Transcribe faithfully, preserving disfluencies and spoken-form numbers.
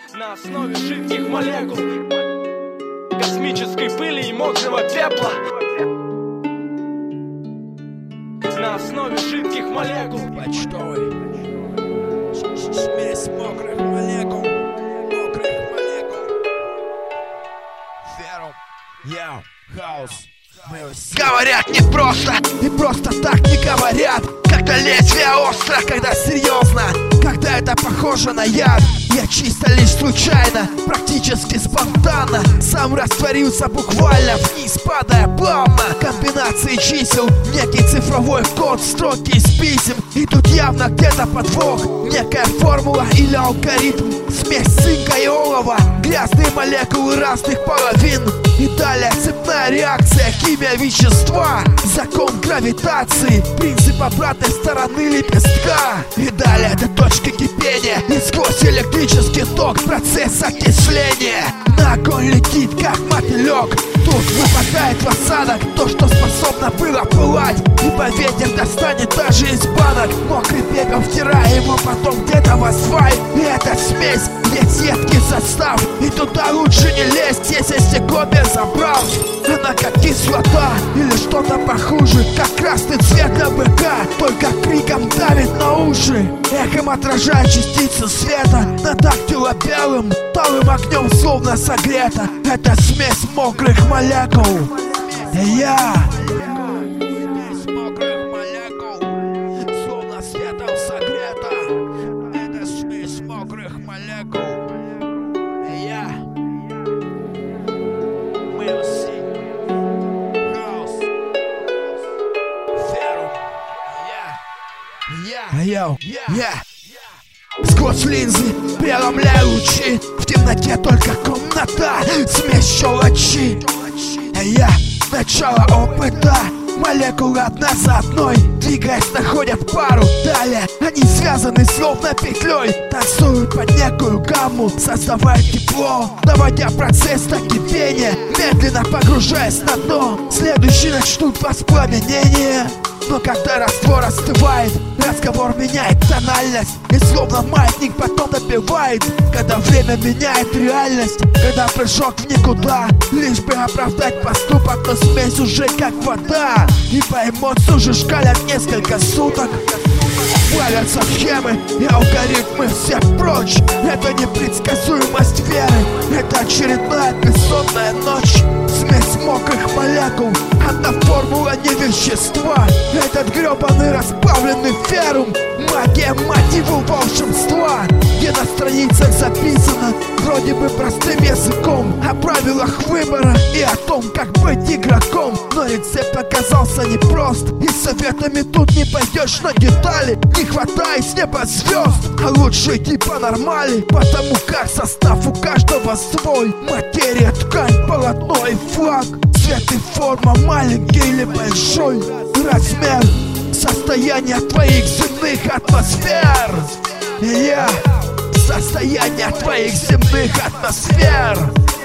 на основе жидких молекул, космической пыли и мокрого пепла. На основе жидких молекул. Почтовый. Смесь мокрых молекул. Мокрых молекул. Ферум. Яу. Хаус. Говорят не просто, и просто так не говорят. Когда лезвие остро, когда серьезно, когда это похоже на яд. Я чисто лишь случайно, практически спонтанно сам растворился буквально вниз, падая плавно. Комбинации чисел, некий цифровой код, строки из писем. И тут явно где-то подвох, некая формула или алгоритм. Смесь цинка и олова, грязные молекулы разных половин. И далее цепная реакция, химия вещества, закон гравитации, принцип обратной стороны лепестка. И далее до точки кипения, и сквозь электрический ток процесс окисления. На огонь летит, как мотылек. Тут выпадает в осадок то, что способно было пылать. Ибо ветер достанет даже из банок. Мокрый пепел втирая его потом где-то в асфальт. И эта смесь, есть едкий состав. И туда лучше не лезть, если стекло без забрал. Она как кислота или что-то похуже, как красный цвет для быка, только криком давит на уши. Эхом отражает частицы света на дактило белым, талым огнем словно согрета. Это смесь мокрых молекул. Я смесь мокрых молекул, словно светом согрета. Это смесь мокрых молекул. Я Йоу, я сквозь линзы преломляю лучи. В темноте только комната, смесь щелочи. Я начало опыта. Молекулы одна за одной, двигаясь, находят пару. Далее они связаны словно петлей, танцуют под некую гамму, создавая тепло, доводя процесс до кипения, медленно погружаясь на дно. Следующие начнут воспламенение. Но когда раствор остывает, разговор меняет тональность. И словно маятник потом добивает, когда время меняет реальность. Когда прыжок в никуда, лишь бы оправдать поступок, но смесь уже как вода. И по эмоцию уже шкалят несколько суток. Валятся схемы и алгоритмы все прочь. Это непредсказуемость веры, это очередная бессонная ночь. Смесь мокрых молекул, одна формула не вещества. Этот гребаный расплавленный ферум, магия мотиву волшебства. Где на страницах записано вроде бы простым языком о правилах выбора и о том, как быть игроком. Но рецепт оказался непрост, и советами тут не пойдешь на детали. Не хватай с неба звезд, а лучше иди по нормали, потому как состав у каждого свой. Материя, ткань, полотно и флаг, цвет и форма, маленький или большой размер, состояние твоих земных атмосфер. И я состояние твоих земных атмосфер.